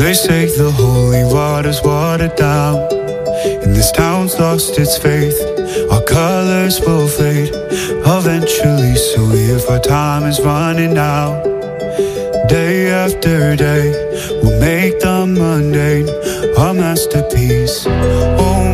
They say the holy water's watered down, and this town's lost its faith. Our colors will fade eventually, so if our time is running out, day after day, we'll make the mundane a masterpiece. Oh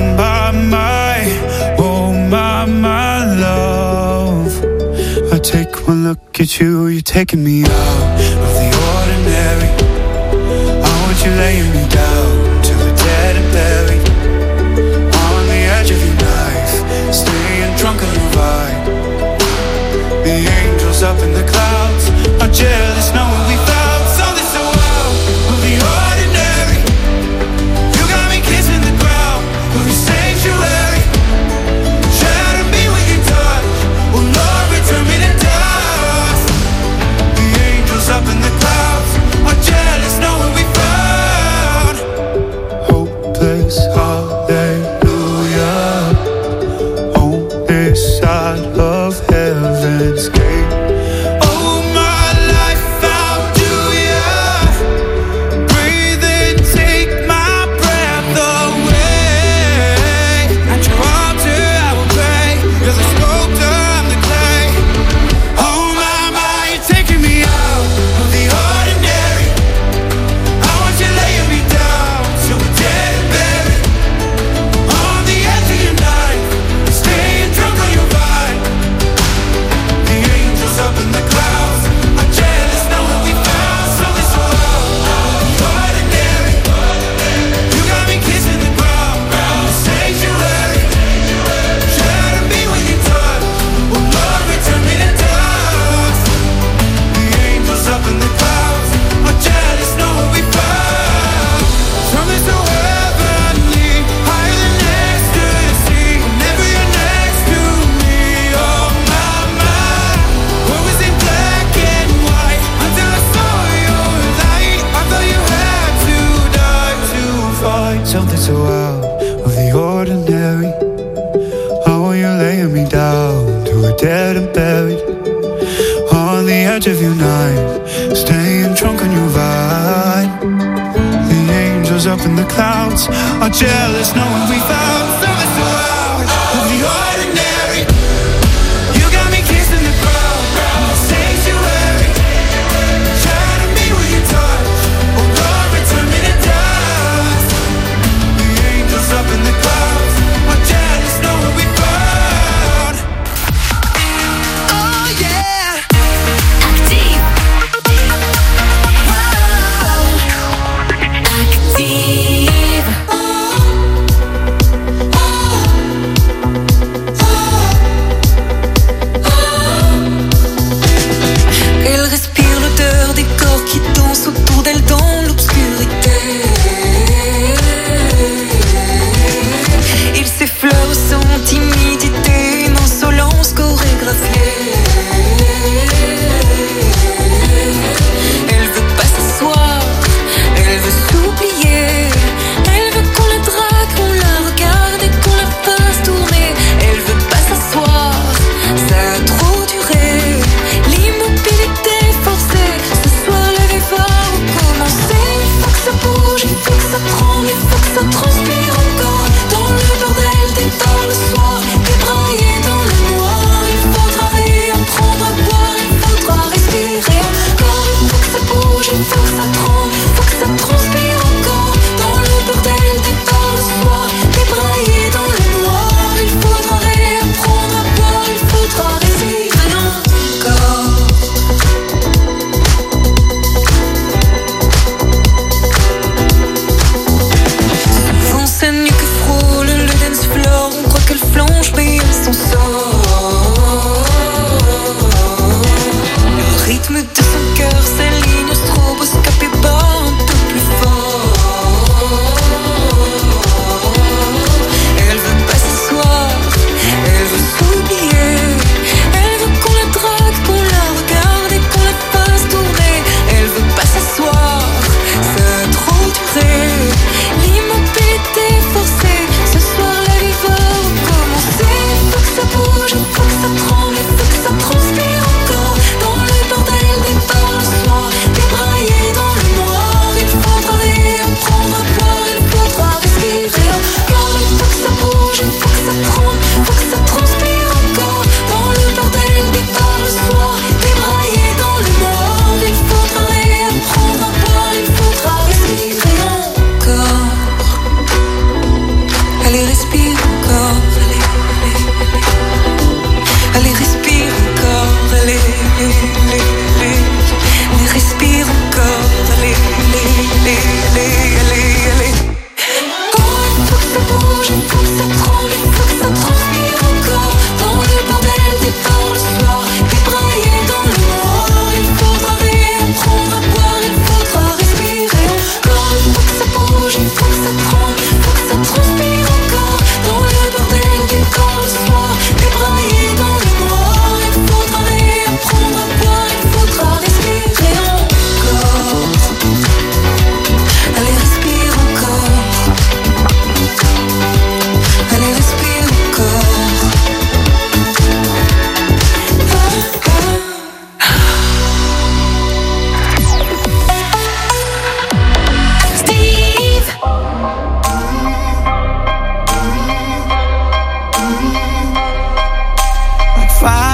my love, I take one look at you, you're taking me out of the ordinary. I want you laying me down to the dead and buried, on the edge of your knife, staying drunk on your vibe. The angels up in the clouds are jealous knowing we found something so out of the ordinary. You got me kissing the ground of your sanctuary. Shadow me with your touch, oh Lord, return me to dust. The angels up in the clouds are jealous knowing we found hopeless hallelujah on this side of heaven's gate. Oh my life, how do ya breathe and take my breath away? At your altar I will pray, you're the sculptor, I'm the clay. Oh my, you're taking me out of the ordinary. I want you laying me down till we're dead and buried, on the edge of your knife, staying drunk on your vine. The angels up in the clouds are jealous knowing we found something so out of the ordinary. You got me kissing the ground, the sanctuary. Shadow me with your touch, oh Lord, return me to dust. The angels up in the clouds are jealous knowing we found something so heavenly, higher than ecstasy. Whenever you're next to me, oh my, what was in black and white until I saw your light. I thought you had to die to find something so out of the ordinary. I want you laying me down to a dead and buried, on the edge of your knife, staying drunk on your vine. The angels up in the clouds are jealous knowing we found something so out of the ordinary. You got me kissing the ground, the sanctuary. Shadow me with your touch, oh Lord, return me to dust. The angels up in the clouds are jealous knowing we found. Oh yeah. Active. Wow. Active.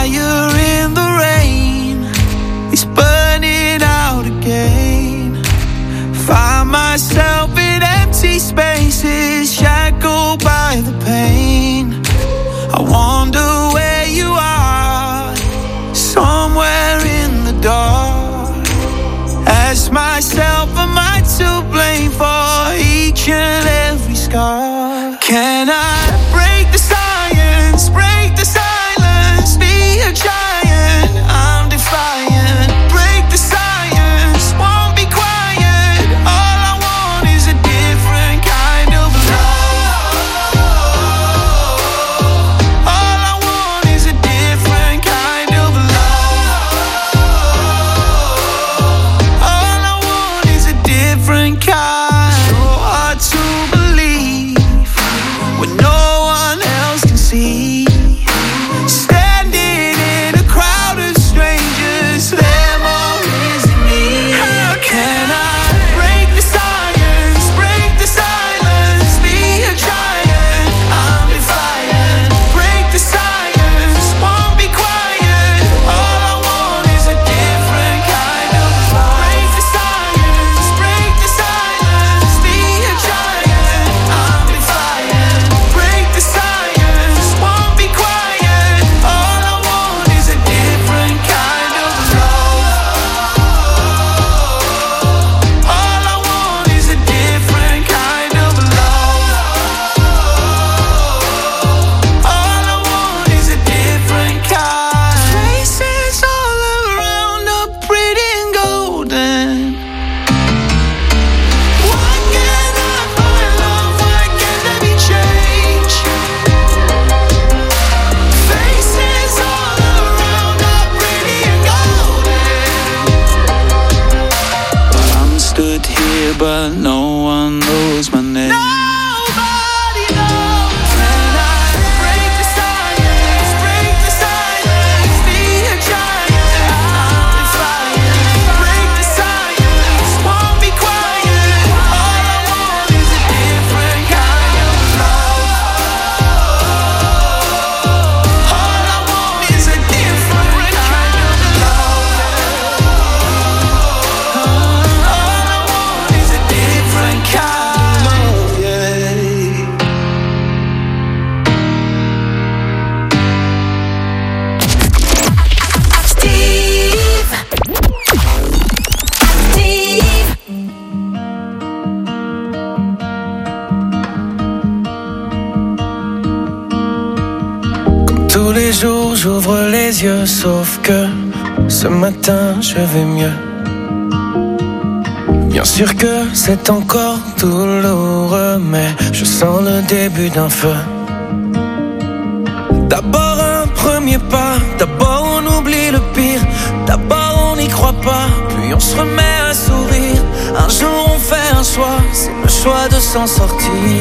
fire in the rain is burning out again. Find myself in empty spaces, shackled by the pain. I wonder where you are, somewhere in the dark. Ask myself, am I to blame for each and every scar? Can I break the silence, break the silence, be a giant, I'm defiant. Break the silence, won't be quiet. All I want is a different kind of love. All I want is a different kind of love. All I want is a different kind. So hard to believe when no one else can see. Standing in a crowd of strangers, they're more than me. How can I break the silence, break the silence, be a giant, I'm defiant. Break the silence, won't be quiet. All I want is a different kind of love. Break the silence, be a giant, I'm defiant. Break the silence, won't be quiet. All I want is a different kind of love. All I want is a different kind of love. All I want is a different kind. Faces all around are pretty and golden. Why can't I find love? Why can't there be change? Faces all around are pretty and golden. I'm stood here, but no one knows my name. Nobody knows. Can I break the silence, be a giant, I'm defiant. Break the silence, won't be quiet. All I want is a different kind of love. All I want is a different kind of love. All I want is a different kind of love, yeah. Active. Active. Tous les jours j'ouvre les yeux, sauf que ce matin je vais mieux. Bien sûr que c'est encore douloureux, mais je sens le début d'un feu. D'abord un premier pas, d'abord on oublie le pire, d'abord on n'y croit pas, puis on se remet à sourire. Un jour on fait un choix, c'est le choix de s'en sortir.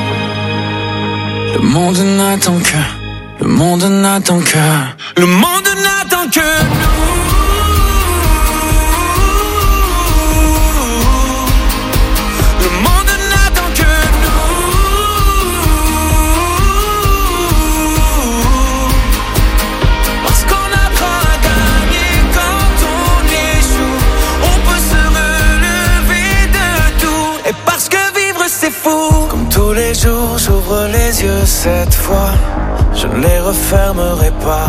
Le monde n'attend que, le monde n'attend que, le monde n'attend que nous. Le monde n'attend que nous. Parce qu'on apprend à gagner quand on échoue. On peut se relever de tout. Et parce que vivre c'est fou. Comme tous les jours j'ouvre les yeux cette fois. Je ne les refermerai pas.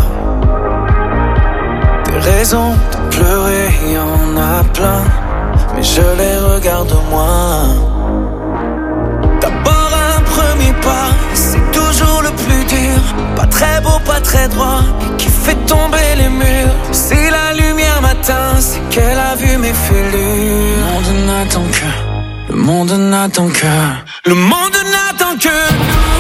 Des raisons de pleurer, y en a plein, mais je les regarde moins. D'abord un premier pas, c'est toujours le plus dur. Pas très beau, pas très droit, et qui fait tomber les murs. Si la lumière m'atteint, c'est qu'elle a vu mes fêlures. Le monde n'attend que, le monde n'attend que, le monde n'attend que nous.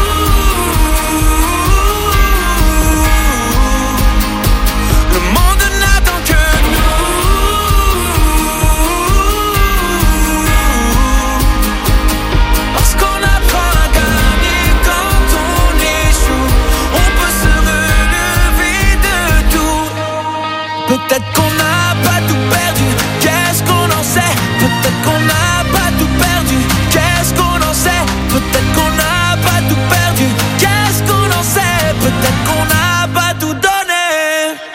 Le monde n'attend que nous. Parce qu'on apprend à gagner quand on échoue. On peut se relever de tout. Peut-être qu'on n'a pas tout perdu, qu'est-ce qu'on en sait? Peut-être qu'on n'a pas tout perdu, qu'est-ce qu'on en sait? Peut-être qu'on n'a pas tout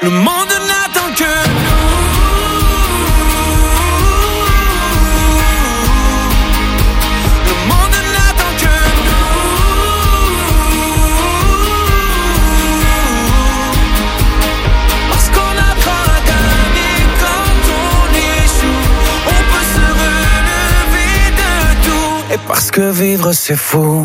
Le monde n'attend que nous. Le monde n'attend que nous. Parce qu'on apprend à gagner quand on échoue. On peut se relever de tout. Et parce que vivre c'est fou.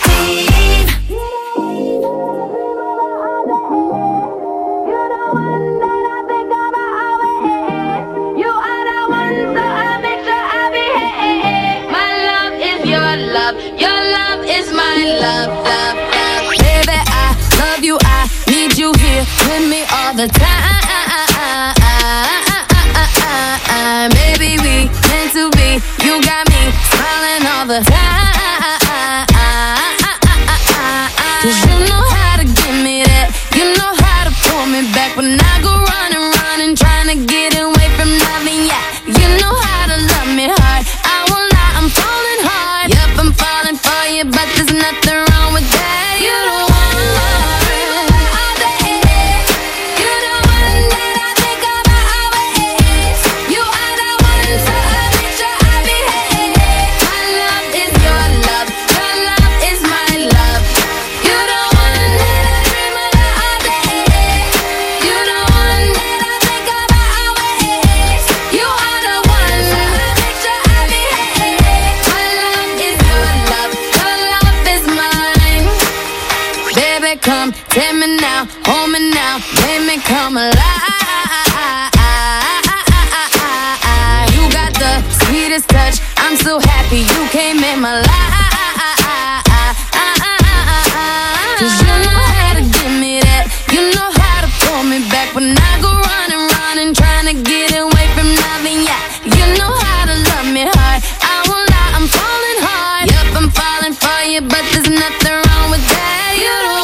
With me all the time, baby, we meant to be. You got me smiling all the time. 'Cause you know how to give me that. You know how to pull me back when I go running, trying to get away from nothing. Yeah, you know how to love me hard. I will not, I'm falling hard. Yep, I'm falling for you, but there's nothing wrong with that. You don't come, take me now, hold me now, make me come alive. You got the sweetest touch, I'm so happy you came in my life. 'Cause you know how to give me that, you know how to pull me back when I go running, trying to get away from nothing. Yeah, you know how to love me hard. I will not, I'm falling hard. Yep, I'm falling for you, but there's nothing wrong with that. You don't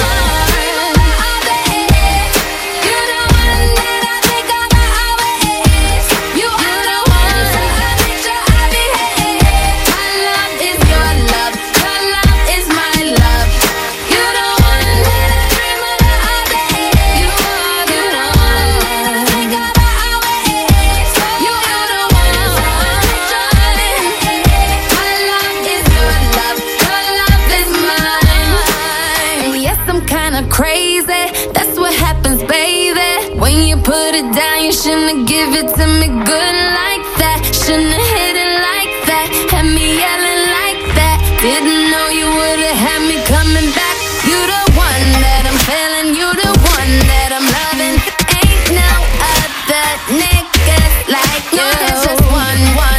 crazy, that's what happens, baby. When you put it down, you shouldn't give it to me good like that. Shouldn't have hit it like that, had me yelling like that. Didn't know you would've had me coming back. You the one that I'm feeling, you the one that I'm loving. Ain't no other niggas like you. No, there's just one.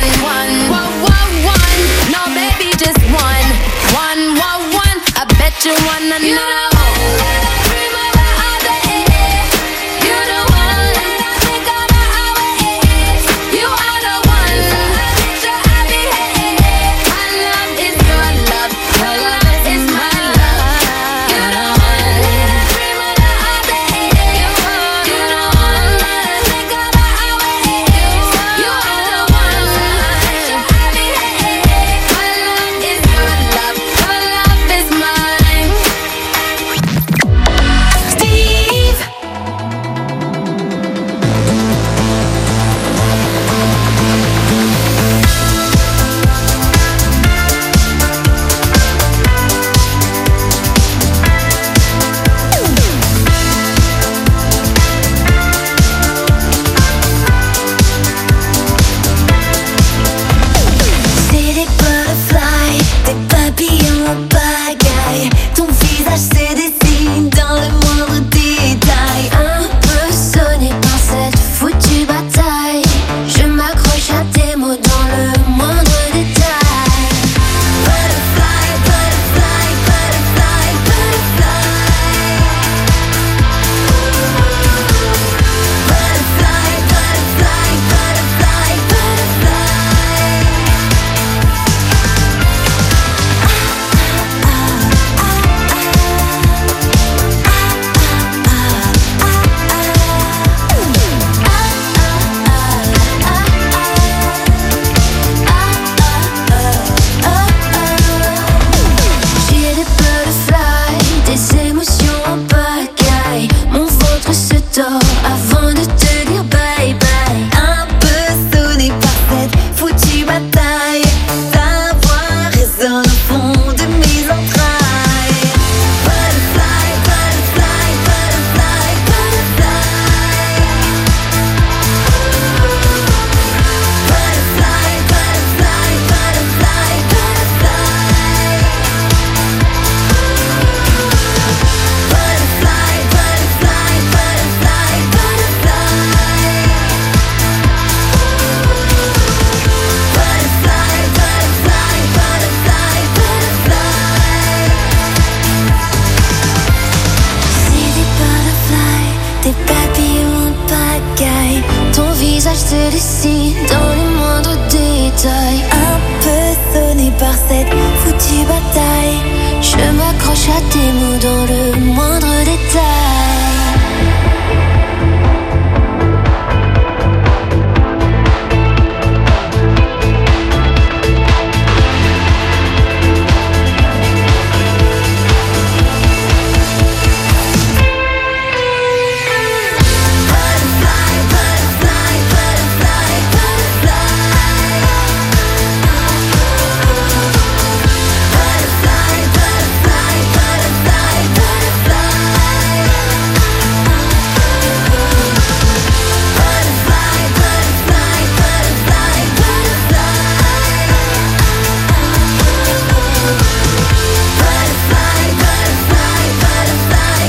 No, baby, just one. I bet you wanna know. You dors avant de te dire bye bye. Un peu sonné par cette foutue bataille. Ta voix résonne au fond de mes entrailles. Butterfly, butterfly, butterfly, butterfly. Butterfly, butterfly, butterfly, butterfly. Butterfly, butterfly, butterfly, butterfly. Butterfly, butterfly, butterfly, butterfly. C'est des butterflies, des papillons en pagaille. Ton visage se dessine dans les moindres détails. Un peu sonné par cette foutue bataille. Je m'accroche à tes mots dans le moindre détail. Butterfly, butterfly, butterfly, butterfly. Butterfly, butterfly, butterfly, butterfly. Butterfly, butterfly, butterfly, butterfly. Butterfly, butterfly, butterfly,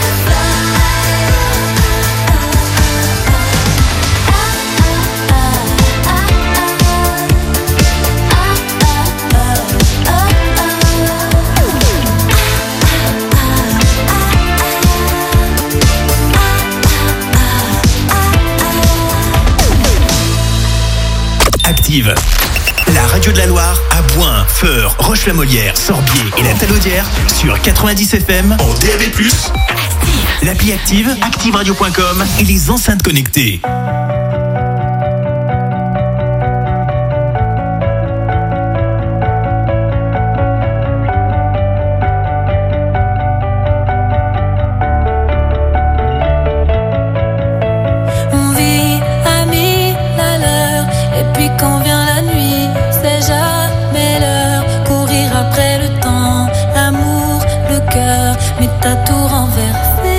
Active, la radio de la Loire à Boin, Feur, Roche-la-Molière, Sorbier et la Talaudière sur 90 FM en DAB+, l'appli Active, activeradio.com et les enceintes connectées. On vit à mille à l'heure. Et puis quand vient la nuit, c'est jamais l'heure. Courir après le temps, l'amour, le cœur. Mais t'as tout renversé.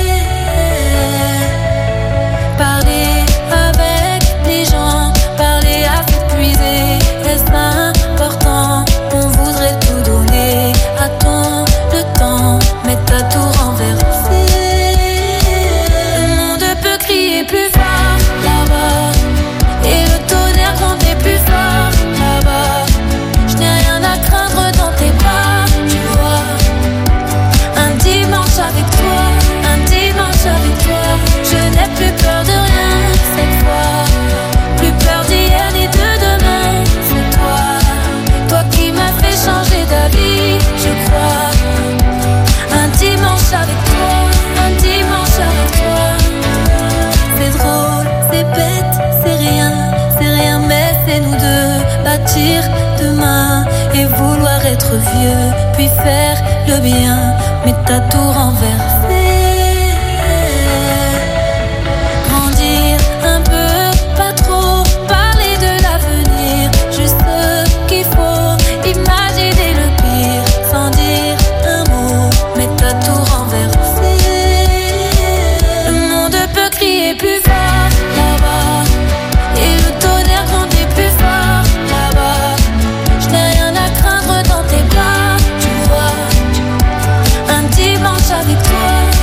Parler avec les gens, parler à s'épuiser. Est-ce important? On voudrait tout donner à ton le temps. Mais t'as tout renversé. Le monde peut crier plus fort là-bas. Et le tonnerre gronder plus fort là-bas. Je n'ai rien à craindre dans tes bras, tu vois. Un dimanche avec toi, un dimanche avec toi. Je n'ai plus peur de rien cette fois. Plus peur d'hier ni de demain, c'est toi. Toi qui m'as fait changer d'avis, je crois. Un dimanche avec toi, un dimanche avec toi. C'est drôle, c'est bête, c'est rien, mais c'est nous deux. Bâtir demain et vouloir être vieux, puis faire le bien, mais t'as tout renversé. Grandir un peu, pas trop, parler de l'avenir, juste ce qu'il faut, imaginer le pire, sans dire un mot, mais t'as tout renversé. Le monde peut crier plus fort là-bas. Et le tonnerre grandit plus fort là-bas. Je n'ai rien à craindre dans tes bras, tu vois. Un dimanche avec toi,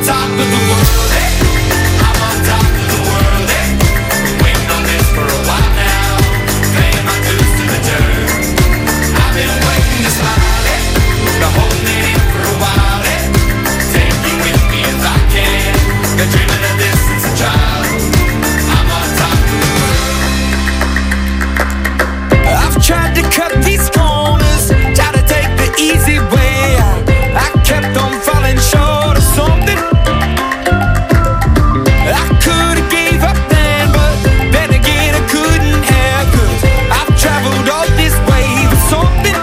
top of the world, hey. I'm on top of the world, hey. Been waiting on this for a while now, paying my dues to the dirt. I've been waiting to smile, hey. Been holding it in for a while, hey. Take you with me if I can. Been dreaming of this since a child. I'm on top of the world. I've tried to cut these corners, try to take the easy way out. I kept on falling short of something. I could've gave up then, but then again I couldn't have, 'cause I've traveled all this way for something.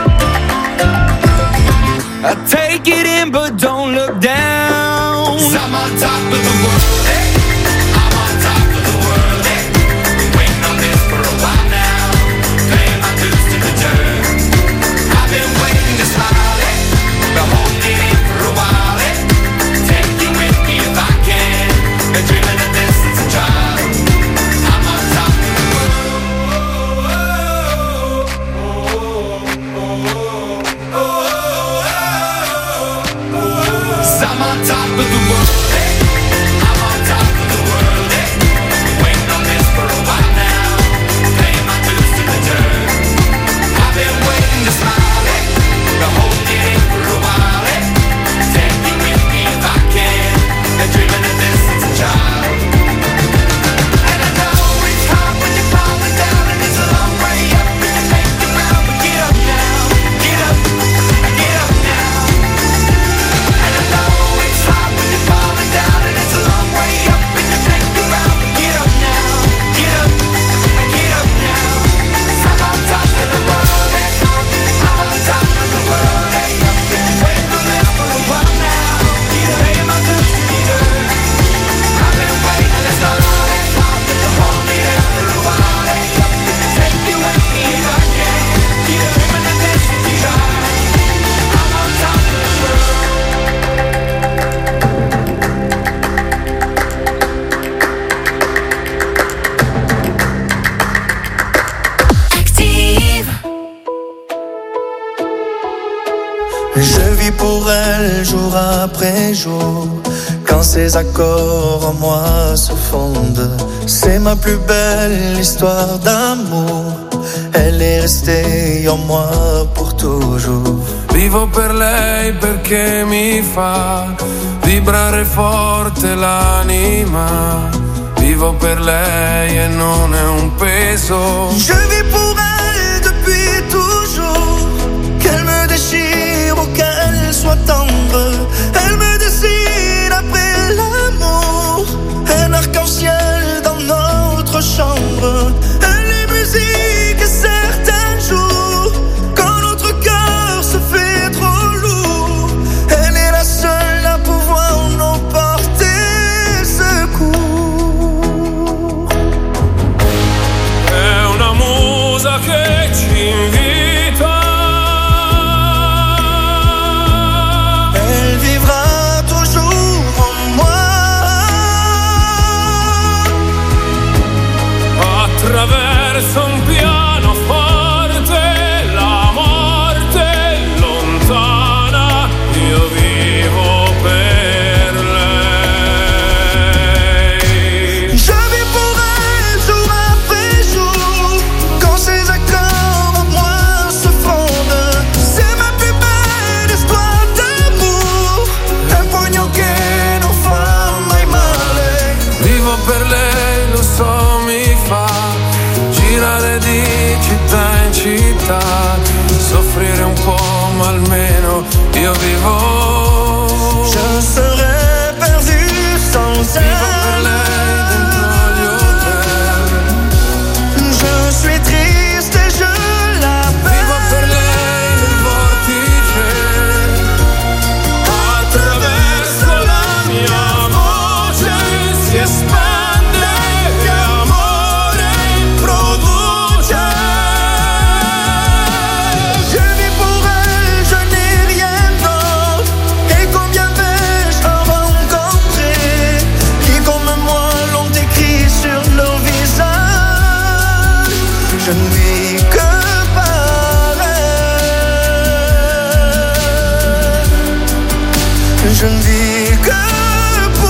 I take it in but don't look down, 'cause I'm on top of the world, hey. I'm on top of the world, hey. Been waiting on this for a while now, paying my dues to the dirt. I've been waiting to smile, hey. Been holding it in for a while, hey. Take you with me if I can. Been dreaming of this since a child. I'm on top of the world. 'Cause I'm on top of the world, hey. I'm on top of the world, hey. Been waiting on this for a while now, paying my dues to the dirt. I've been waiting to smile, hey. Been holding it in for a while, hey. Take you with me if I can. Been dreaming of this since a child. And I know it's hard when you're falling down, and it's a long way up, and you make the ground, but get up now, get up now. And I know it's hard when you're falling down, and it's a long way up, and you make the ground, but get up now, get up now. 'Cause I'm on top of the world, hey. I'm on top of the world, hey. Been waiting on this for a while now, paying my dues to the dirt. I've been waiting this long, hey. To hold me down for a while, hey. Take you with me if I can. Dreaming of this since a child. I'm on top of the world. Active. Je vis pour elle jour après jour. Quand ses accords en moi se fondent, c'est ma plus belle histoire d'amour. Elle est restée en moi pour toujours. Vivo per lei perché mi fa vibrare forte l'anima. Vivo per lei e non è un peso. Je vis pour elle depuis toujours. Qu'elle me déchire ou qu'elle soit tendre, elle me dessine après l'amour. Un arc-en-ciel dans notre chambre. Elle est musique certains jours. Quand notre cœur se fait trop lourd, elle est la seule à pouvoir nous porter secours. È una musa che ci invita. Elle vivra toujours en moi. Attraverso un pianoforte, la morte lontana, io vivo per lei. Je vis pour elle jour après jour. Quand ses accords en moi se fondent, c'est ma plus belle histoire d'amour. Un pugno che non fa mai male. Vivo per lei, lo so, mi fa girare di città in città, soffrire un po', ma almeno io vivo. Je serais perdu sans Vivo per elle. lei dentro gli hotel. Je suis triste et je Vivo per l'appelle. lei nel vortice. Attraverso la mia voce si espande e amore produce. Je vis pour elle, je n'ai rien d'autre. Et combien vais-je en rencontrer qui comme moi l'ont écrit sur leur visage. Je ne vis que par elle. Je ne vis que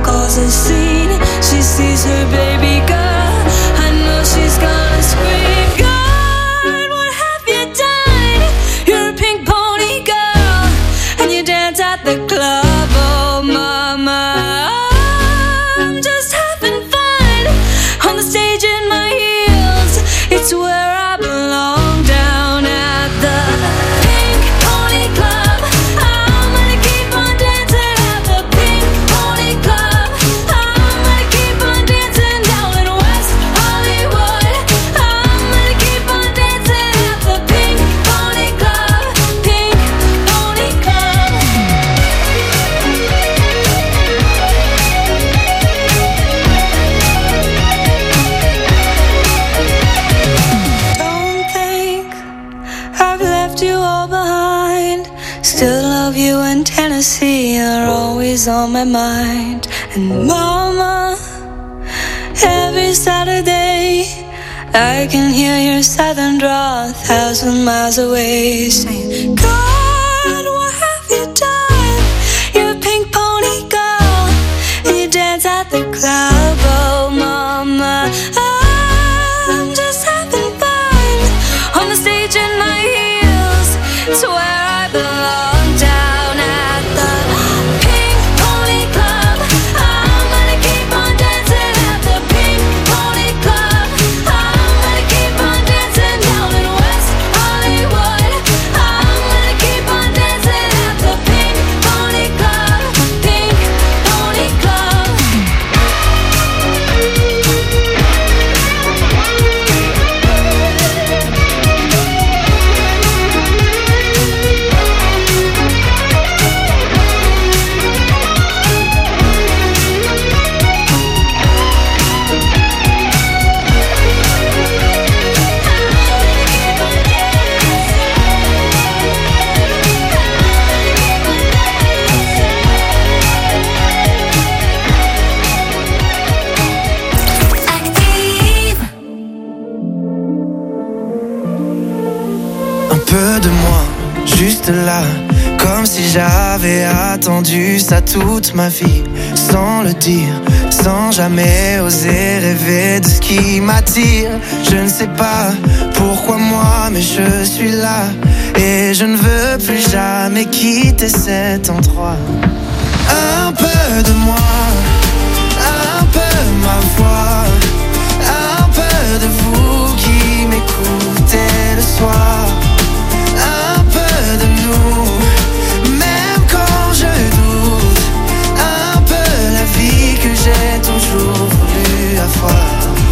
cause a scene. She sees her baby girl, I know she's gonna scream. God, what have you done? You're a pink pony girl, and you dance at the club. Oh mama, I'm just having fun on the stage in my heels. It's where I belong, down at the Pink Pony Club. I'm gonna keep on dancing at the Pink Pony Club. I'm gonna keep on dancing down in West Hollywood. I'm gonna keep on dancing at the Pink Pony Club. Pink Pony Club. Don't think I've left you all behind. Still love you in Tennessee, you're always on my mind. And mama, every Saturday I can hear your southern drawl 1,000 miles away, saying, God, what have you done? You're a pink pony girl, and you dance at the club. Oh mama, I'm just having fun on the stage in my heels. It's where I belong, down at the Pink Pony Club. I'm gonna keep on dancing at the Pink Pony Club. I'm gonna keep on dancing down in West Hollywood. I'm gonna keep on dancing at the Pink Pony Club. Pink Pony Club. Active. Un peu de moi, juste là, comme si j'avais attendu ça toute ma vie, sans le dire, sans jamais oser rêver de ce qui m'attire. Je ne sais pas pourquoi moi, mais je suis là, et je ne veux plus jamais quitter cet endroit. Un peu de moi, un peu ma voix, un peu de vous qui m'écoutez le soir. Un peu de nous, même quand je doute. Un peu la vie que j'ai toujours voulu avoir.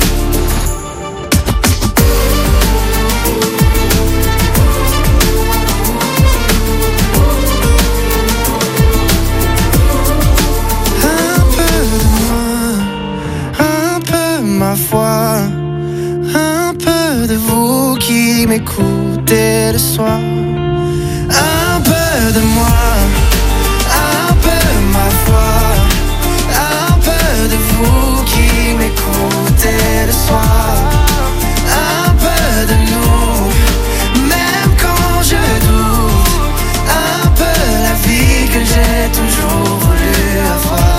Un peu de moi, un peu ma foi, un peu de vous qui m'écoutez le soir. Un peu de moi, un peu ma foi, un peu de vous qui m'écoutez le soir. Un peu de nous, même quand je doute. Un peu la vie que j'ai toujours voulu avoir.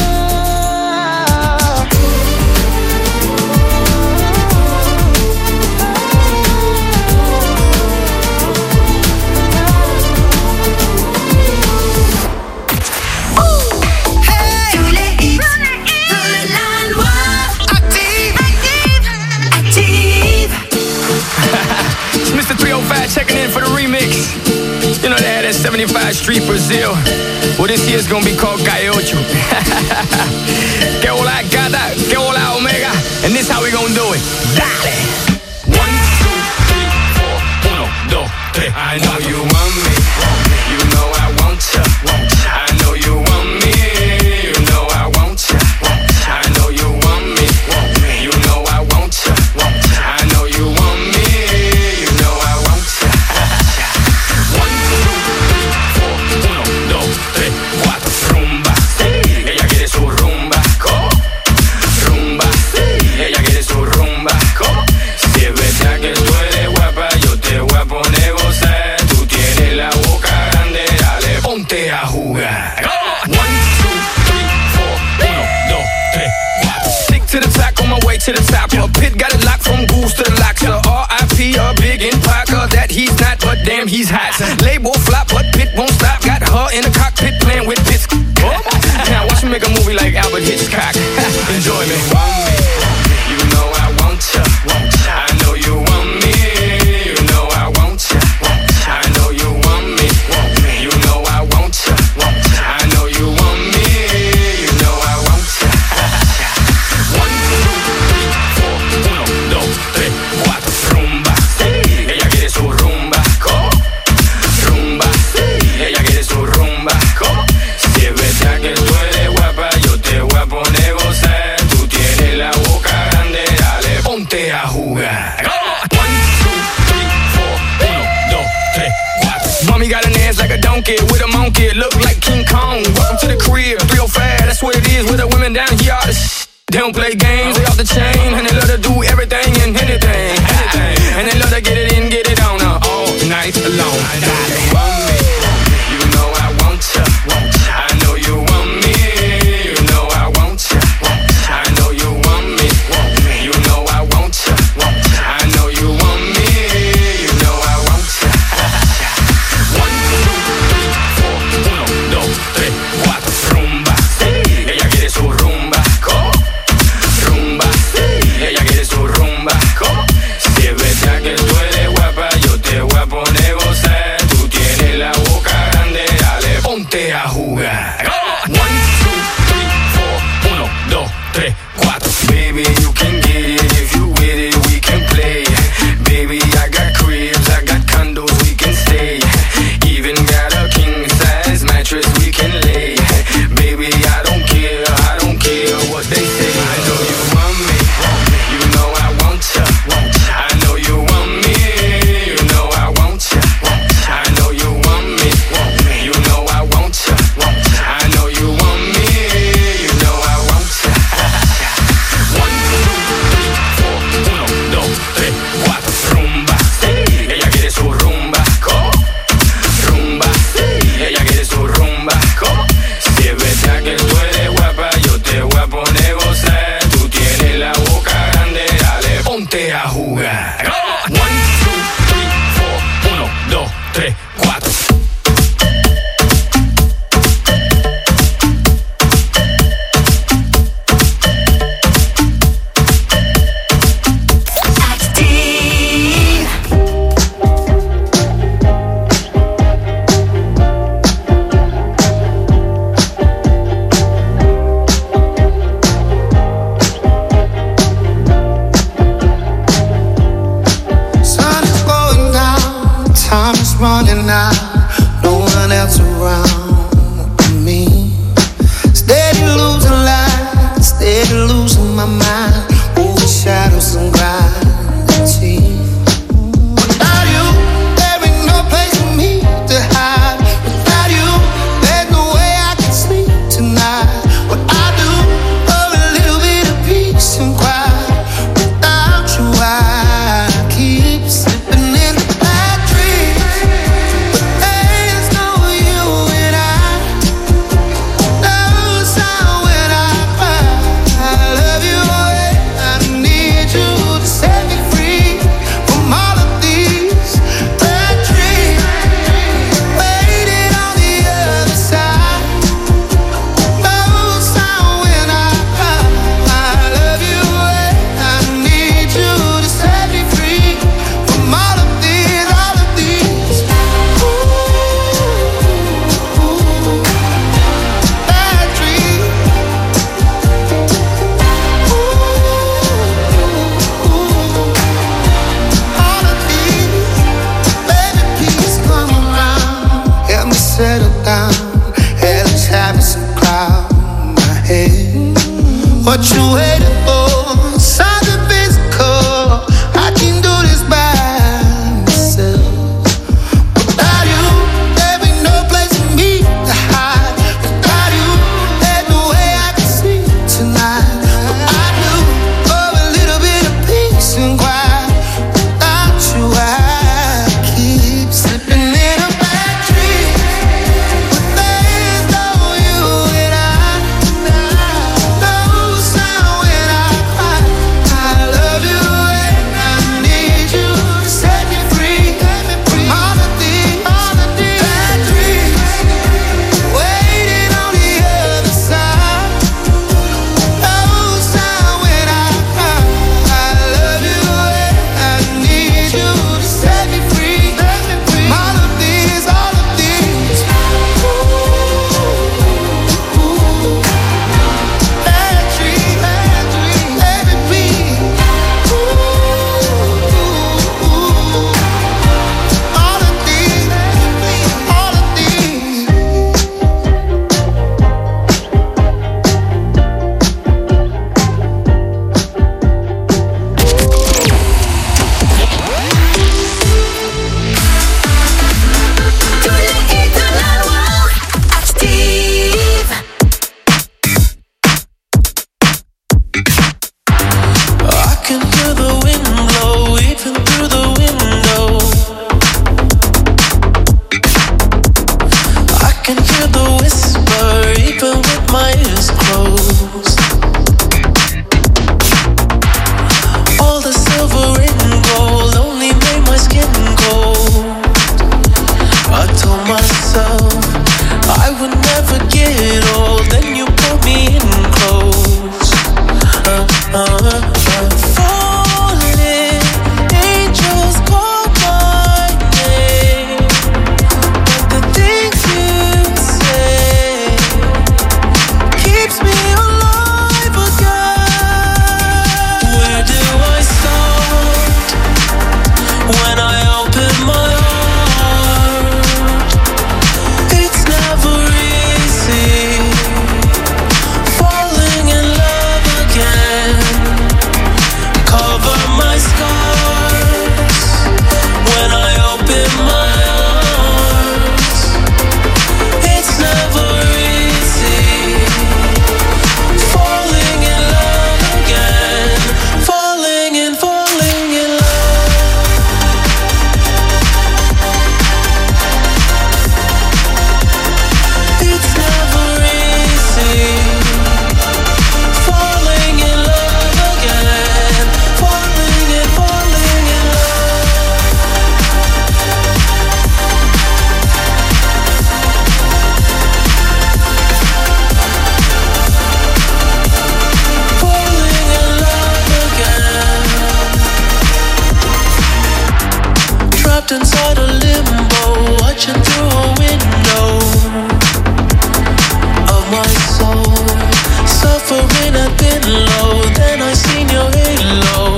Tous les hits de la Loire. Active. Active. It's Mr. 305 checking in for the remix. You know they had that 75 Street Brazil. Well, this year's gonna be called Calle Ocho. Que hola gata, que hola omega. And this how we gonna do it. Dale. 1, 2, 3, 4. 1, 2, 3. I know you want me. You know I want ya. I know you want me. You know I want ya. I know you want me. You know I want ya. I know you want me. You know I want ya. 1, 2, 3, 4. 1, 2, 3, 4. Rumba. Ella quiere su rumba. Rumba. Ella quiere su rumba. Si es verdad que tú eres guapa, yo te voy a poner a gozar. Tú tienes that he's not, but damn, he's hot. Label flop, but Pit won't stop. Got her in the cockpit playing with bits. Now watch me make a movie like Albert Hitchcock. Enjoy me. You know I want ya. I know you want me. You know I want ya. I know you want me. You know I want ya. I know you want me. You know I want ya. 1, 2, 3, 4. 1, 2, 3, 4. Rumba. Ella quiere su rumba. Rumba. Ella quiere su rumba. Si es verdad que tú eres guapa, yo te voy a poner gozar. Tú tienes la boca grande, dale, ponte a jugar. 1, 2, 3, 4. 1, 2, 3, 4. Mommy got an ass like a donkey with a monkey, look like King Kong. Welcome to the crib, 305, that's what it is with the women down here. All the they don't play games, they off the chain, and they love to do everything and anything. And they love to get it in, get it on all night long. You want me, you know I want ya. I know you want me, you know I want ya. I know you want me, you know I want ya. I know you want me, you know I want ya. 1, 2, 3, 4. 1, 2, 3, 4. Rumba, ella quiere su rumba. Rumba, ella quiere su rumba. Si es verdad que tú eres guapa, yo te voy a poner gozar. Tú tienes la boca grande, dale, ponte a jugar. 1, 2, 3, 4. 1, 2, 3, 4. Baby, you can get it if you with it, we can play. Baby, I got cribs, I got condos, we can stay. Even got a king size mattress we can lay. Baby, I don't care what they say. I know you want me, you know I want ya. I know you want me, you know I want ya. I know you want me, you know I want ya. I know you want me, you know I want ya. 1, 2, 3, 4. 1, 2, 3, 4. Rumba, ella quiere su rumba. Rumba, ella quiere su rumba. Si es verdad que tú eres guapa, yo te voy a poner gozar. Tú tienes la boca grande, dale, ponte a jugar. 1, 2, 3, 4. 1, 2, 3, 4. Sun is going down, time is running out. No one else around me. Steady losing light, steady losing my mind. Over shadows and gravity. Without you, there ain't no place for me to hide. Without you, there's no way I can sleep tonight. What I do for a little bit of peace and quiet. Without you, I keep slipping in the bad dreams. But there's no you and I. No sound when I cry. I love you, I need you to set me free from all of these bad dreams. Waiting on the other side. No sound when I cry. I love you, I need you to set me free from all of these bad dreams. All of these, baby, please come around. Help me settle down. Hell is having some cloud in my head. What you waiting for? Something physical. I can do this by myself. Without you, there ain't no place for me to hide. Without you, there's no way I can sleep tonight. What I do for a little bit of peace and quiet. Without you, I keep slipping in a bad dream. But there's no you and I. No sound when I open my arms, it's never easy. Falling in love again, falling in love. It's never easy. Falling in love again, falling in love. Falling in love again. Trapped inside a limbo, watching through a window of my soul. Suffering I've been low, then I seen your halo.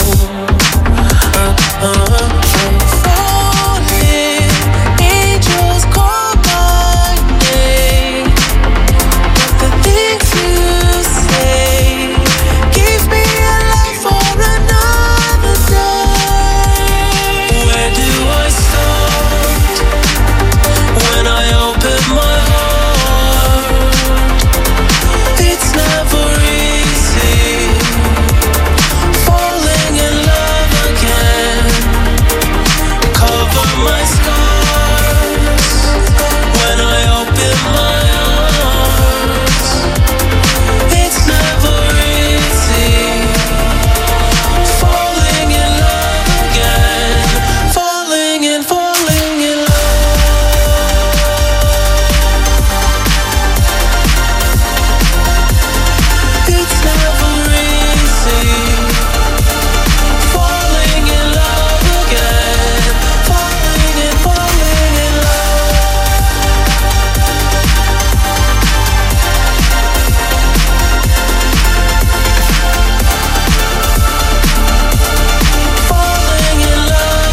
Falling, angels call my name, but the things you say keeps me alive for another day. Where do I start when I open my heart? It's never easy. Falling in love again. Cover my scars when I open my arms. It's never easy. Falling in love again. Falling in love. It's never easy. Falling in love again. Falling in love. Falling in love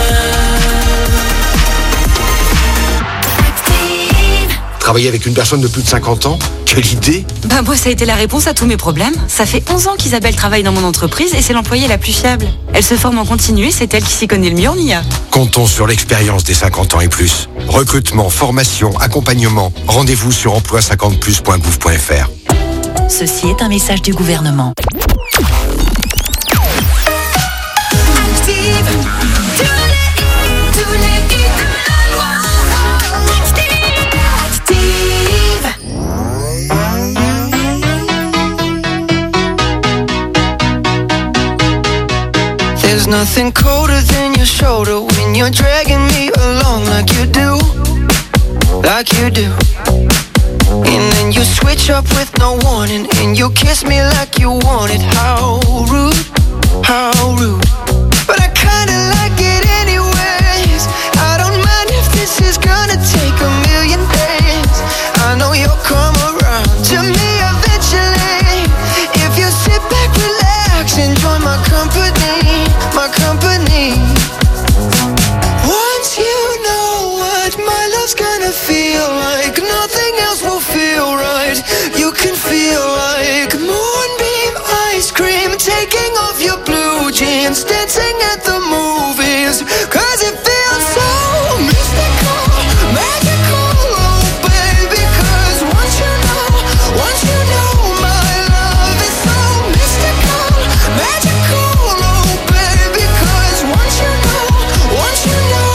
again. Travailler avec une personne de plus de 50 ans? Quelle idée! Bah moi ça a été la réponse à tous mes problèmes. Ça fait 11 ans qu'Isabelle travaille dans mon entreprise et c'est l'employée la plus fiable. Elle se forme en continu et c'est elle qui s'y connaît le mieux en IA. Comptons sur l'expérience des 50 ans et plus. Recrutement, formation, accompagnement. Rendez-vous sur emploi50plus.gouv.fr. Ceci est un message du gouvernement. There's nothing colder than your shoulder when you're dragging me along like you do. And then you switch up with no warning and you kiss me like you want it. How rude, how rude. But I kinda like it anyways. I don't mind if this is gonna take a million days. I know you'll come around to me eventually. If you sit back, relax, enjoy my company, my company. Once you know what my love's gonna feel like, nothing else will feel right. You can feel like moonbeam ice cream, taking off your blue jeans, dancing at the movies. Cause it feels so mystical, magical, oh baby. Cause once you know my love is so mystical, magical, oh baby. Cause once you know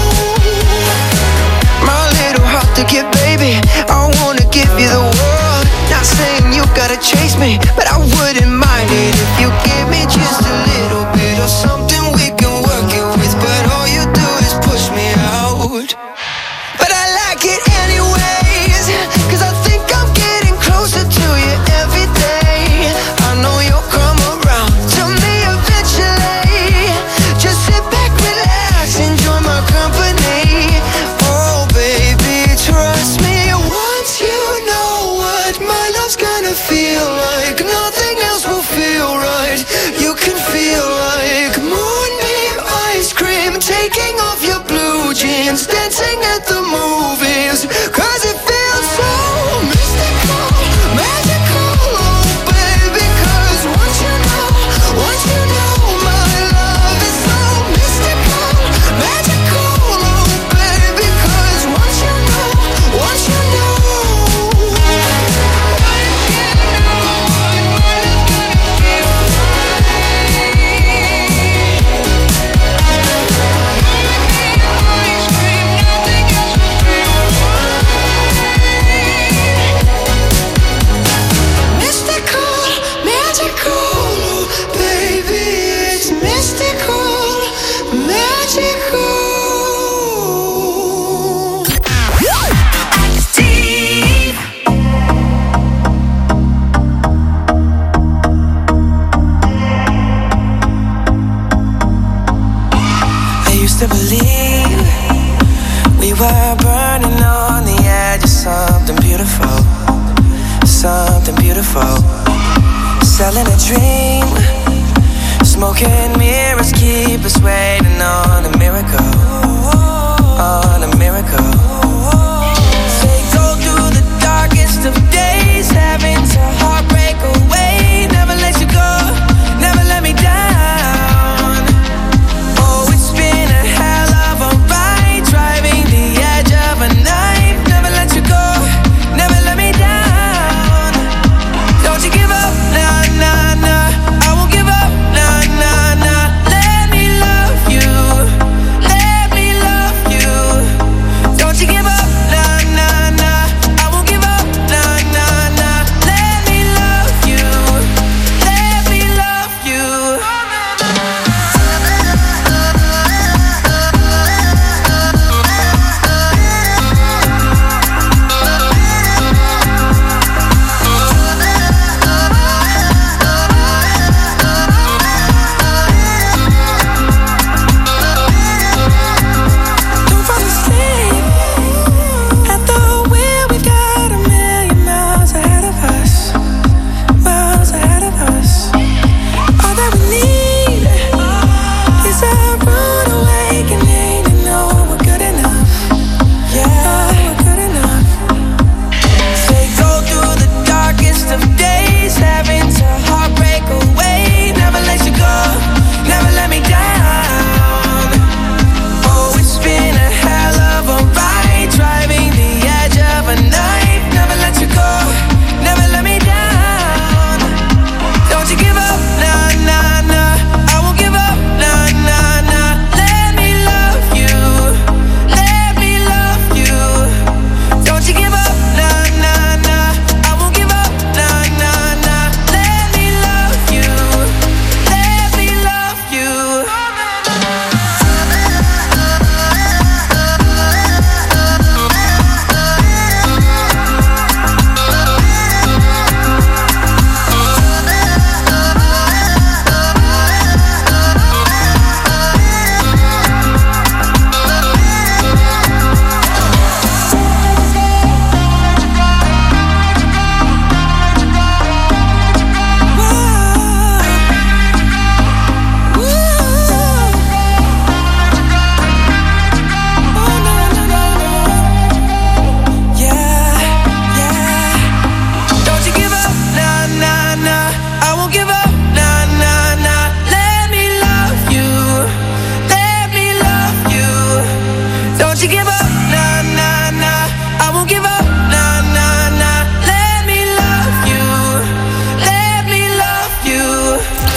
my little heart to get, baby, I wanna give you the world. Not saying you gotta chase me, but I wouldn't mind it if you give me just a little bit of something we can work it with. But all you do is push me out. But I like it anyways, cause I think I'm getting closer to you every day. I know you'll come around to me eventually. Just sit back, relax, enjoy my company. Oh baby, trust me. Once you know what my love's gonna feel like, nothing else will feel right. You can feel like moonbeam ice cream, taking off your blue jeans, dancing at the movies. Cause it feels so mystical, magical, oh baby. Cause once you know my love is so mystical, magical, oh We're burning on the edge of something beautiful, something beautiful. Selling a dream, smoking mirrors keep us waiting on a miracle, on a miracle. They go through the darkest of days, having to heartbreak away. Never let you go, never let me down. Oh, it's been a hell of a ride, driving the edge of a knife. Never let you go, never let me down. Don't you give up, nah, nah, nah. I won't give up, nah, nah, nah. Let me love you, let me love you. Don't you give up, nah, nah, nah. I won't give up, nah, nah, nah. Let me love you, let me love you. Don't fall asleep at the wheel. We've got a million miles ahead of us, miles ahead of us. All that we need is a rude awakening to know we're good enough. Yeah, we're good enough. They go through the darkest of days, having to heartbreak away. Never let you go, never let me down. Oh, it's been a hell of a ride, driving the edge of a knife. Never let you go, never let me down. Don't you give up, nah, nah, nah. I won't give up, nah, nah, nah. Let me love you, let me love you. Don't you give up, nah, nah, nah. I won't give up, nah, nah, nah. Let me love you, let me love you. Don't you give up, nah, nah, nah. I won't give up, nah, nah, nah. Let me love you, let me love you. Don't you give up, nah, nah, nah. I won't give up, nah, nah, nah. Let me love you, let me love you.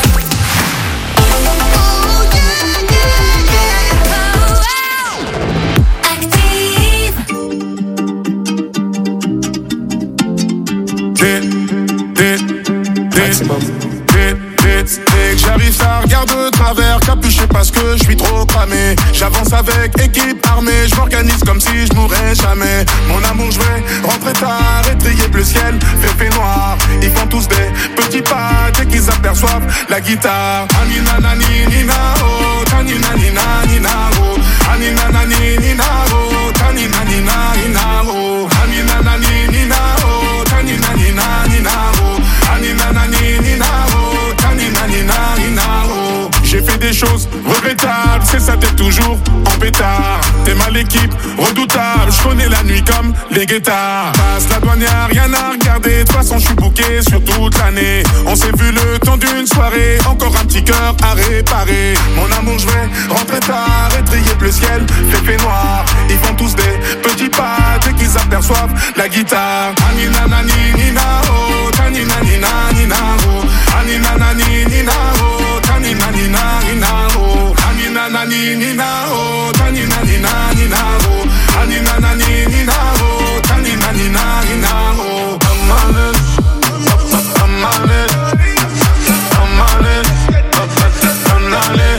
J'arrive, ça regarde de travers, capuché parce que je suis trop cramé. J'avance avec équipe armée, je m'organise comme si je mourrais jamais. Mon amour, je vais rentrer tard, étrier le ciel, fait noir. Ils font tous des petits pas dès qu'ils aperçoivent la guitare. Anina nani nina oh, tanina nina nina oh, anina nani nina oh, tanina nina nina oh, anina nani nina oh, tanina nina nina oh, anina nani nina oh, tanina nina nina oh. J'ai fait des choses regrettables, c'est ça t'es toujours en pétard. T'es mal équipe, redoutable, je connais la nuit comme les guettards. Passe la douane, y'a rien à regarder, de toute façon je suis booké sur toute l'année. On s'est vu le temps d'une soirée, encore un petit cœur à réparer. Mon amour, je vais rentrer tard, étrier le ciel, fait noir. Ils font tous des petits pas dès qu'ils aperçoivent la guitare. Anina nani nina oh, tanina nina nina oh, anina nani nina oh, tanina nina nina oh, anina nani nina oh, tanina nina nina oh, anina nani nina oh, tanina nina nina oh. I'm on it, I'm on it, I'm on it, I'm on it,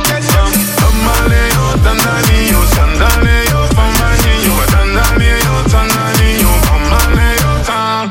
oh, dandali, oh, sandali, oh, famani, oh, dandali, oh, tanali, oh, famani, oh, tan.